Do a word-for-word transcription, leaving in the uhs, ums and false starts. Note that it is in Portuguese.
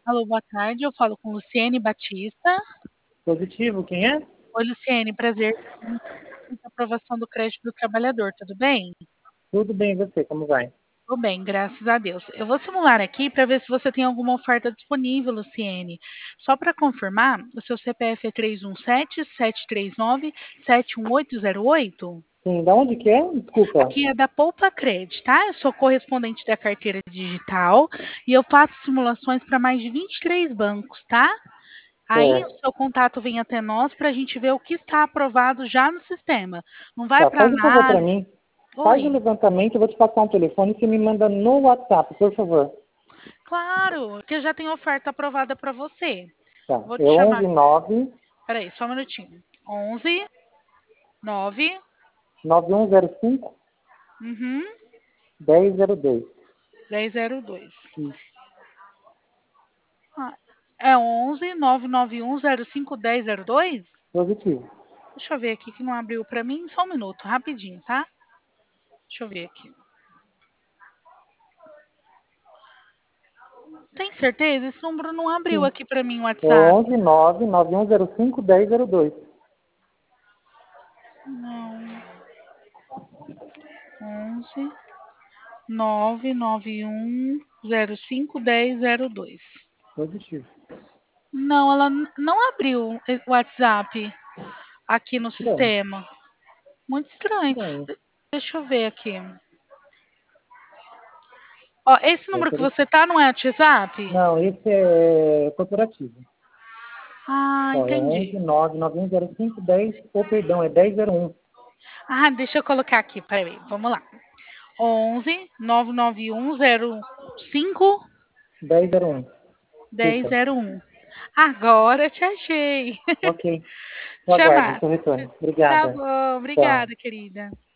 Alô, boa tarde. Eu falo com Luciene Batista. Positivo, quem é? Oi, Luciene, prazer. Aprovação do crédito do trabalhador, tudo bem? Tudo bem, e você, como vai? Tudo bem, graças a Deus. Eu vou simular aqui para ver se você tem alguma oferta disponível, Luciene. Só para confirmar, o seu C P F é três um sete, sete três nove, sete um oito zero oito? Sim, da onde que é? Desculpa. Aqui é da Poupa Cred, tá? Eu sou correspondente da carteira digital e eu faço simulações para mais de vinte e três bancos, tá? Aí o Certo. seu contato vem até nós para a gente ver o que está aprovado já no sistema. Não vai Tá, para faz um favor para análise. mim. Faz um Oi. levantamento, eu vou te passar um telefone e você me manda no WhatsApp, por favor. Claro, que já tem oferta aprovada para você. Tá, Vou te é chamar. onze nove Peraí, só um minutinho. onze, nove, nove um zero cinco uhum, um zero zero dois. dez zero dois. Isso, Ah, é onze, nove nove um zero cinco um zero zero dois? positivo. Deixa eu ver aqui que não abriu para mim. Só um minuto, rapidinho, tá? Deixa eu ver aqui. Tem certeza? Esse número não abriu Sim. aqui para mim o É WhatsApp. onze nove nove um zero cinco um zero zero dois. Não. onze, nove nove um zero cinco um zero zero dois. Positivo. Não, ela n- não abriu o WhatsApp aqui no Estranho, sistema. Muito estranho. estranho. De- Deixa eu ver aqui. Ó, esse É número que você interessante. tá não é WhatsApp? Não, esse é corporativo. Ah, Ó, é entendi. onze nove nove um zero cinco um zero, ou perdão, é dez zero um. Ah, deixa eu colocar aqui, peraí, vamos lá. onze, nove nove um zero cinco dez zero um. Desculpa. um zero zero um. Agora te achei. Ok. Eu Te aguardo o chamar. seu retorno. Tá Obrigada. bom, Tchau. obrigada, querida.